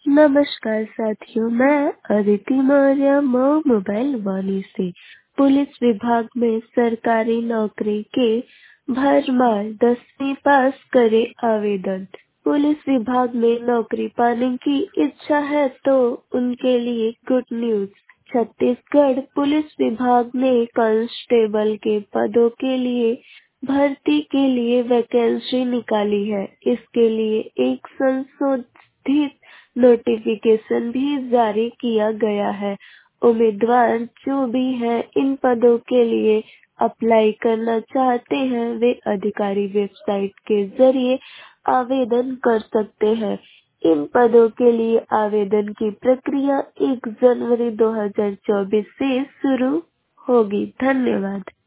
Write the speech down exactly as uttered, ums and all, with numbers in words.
नमस्कार साथियों, मैं अदिति मौर्य मऊ मोबाइल वाणी से। पुलिस विभाग में सरकारी नौकरी के भरमार दसवीं पास करे आवेदन। पुलिस विभाग में नौकरी पाने की इच्छा है तो उनके लिए गुड न्यूज। छत्तीसगढ़ पुलिस विभाग ने कांस्टेबल के पदों के लिए भर्ती के लिए वैकेंसी निकाली है। इसके लिए एक संशोधित नोटिफिकेशन भी जारी किया गया है। उम्मीदवार जो भी हैं इन पदों के लिए अप्लाई करना चाहते हैं वे अधिकारी वेबसाइट के जरिए आवेदन कर सकते हैं। इन पदों के लिए आवेदन की प्रक्रिया एक जनवरी दो हज़ार चौबीस से शुरू होगी। धन्यवाद।